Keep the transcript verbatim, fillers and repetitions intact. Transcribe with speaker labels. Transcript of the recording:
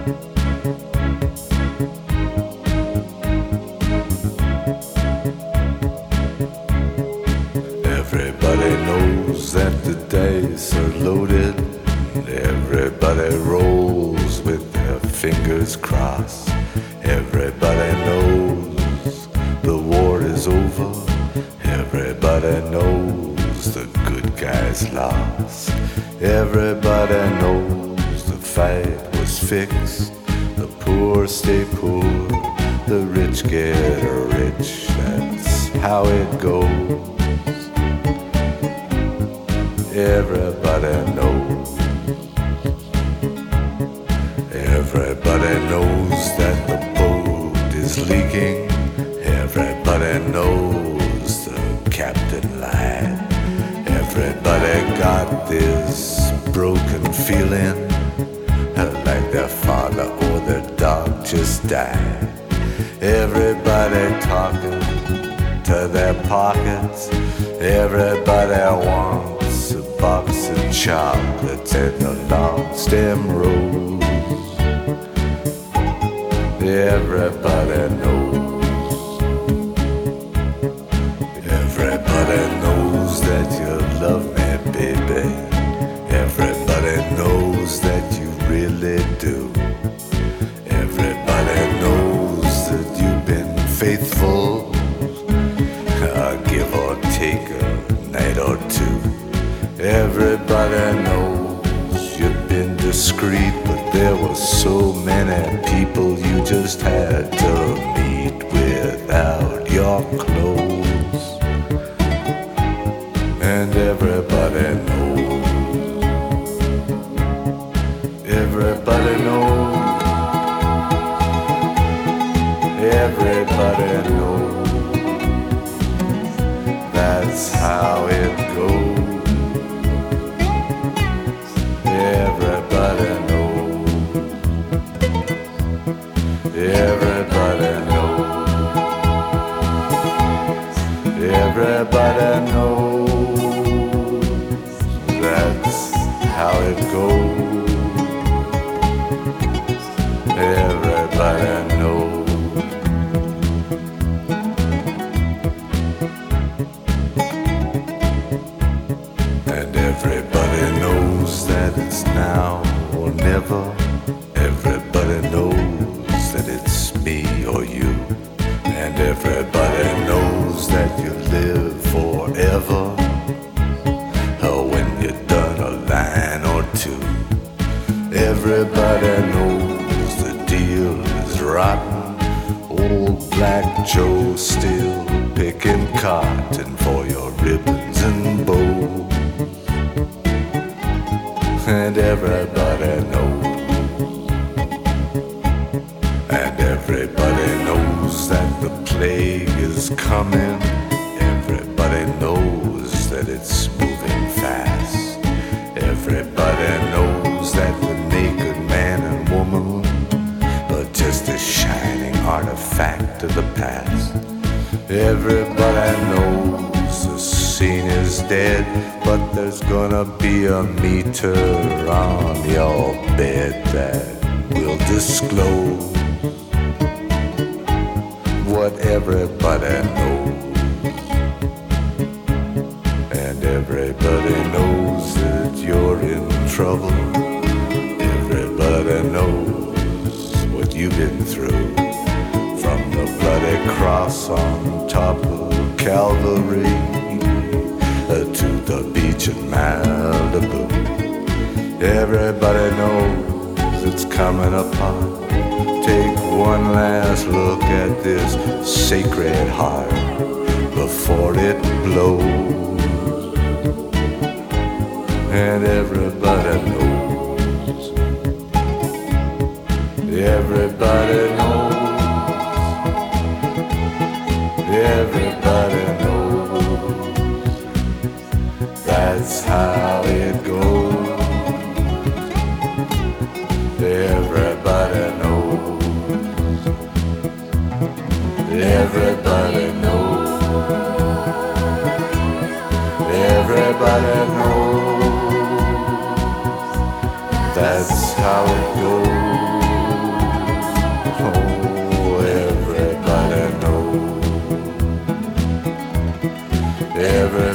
Speaker 1: Everybody knows that the dice are loaded. Everybody rolls with their fingers crossed. Everybody knows the war is over. Everybody knows the good guys lost. Everybody knows the fight was fixed. The poor stay poor, the rich get rich. That's how it goes. Everybody knows. Everybody knows that the boat is leaking. Everybody knows the captain lied. Everybody got this broken feeling, like their father or their dog just died. Everybody talking to their pockets. Everybody wants a box of chocolates and a long stem rose. Everybody knows. Everybody knows that you love me, baby. Everybody knows that you really do. Everybody knows that you've been faithful, uh, give or take a night or two. Everybody knows you've been discreet, but there were so many people you just had to meet without your clothes. And everybody knows. Everybody knows. Everybody knows. That's how it goes. Everybody knows. Everybody knows. Everybody knows. That's how it goes. Everybody knows. And everybody knows that it's now or never. Everybody knows that it's me or you. And everybody knows that you live forever, or when you're done a line or two. Everybody knows the deal is rotten. Old Black Joe still picking cotton for your ribbons and bows. And everybody knows. And everybody knows that the plague is coming. Everybody knows that it's moving fast. Everybody knows that the naked man and woman are just a shining artifact of the past. Everybody knows the scene is dead, but there's gonna be a meter on your bed that will disclose what everybody knows. And everybody knows that you're in trouble. Everybody knows what you've been through, from the bloody cross on top of Calvary uh, to the beach in Malibu. Everybody knows it's coming apart. Take one last look at this sacred heart before it blows. And everybody knows. Everybody knows. Everybody knows. That's how it goes. Everybody knows. Everybody knows. Everybody knows. That's how it goes. Every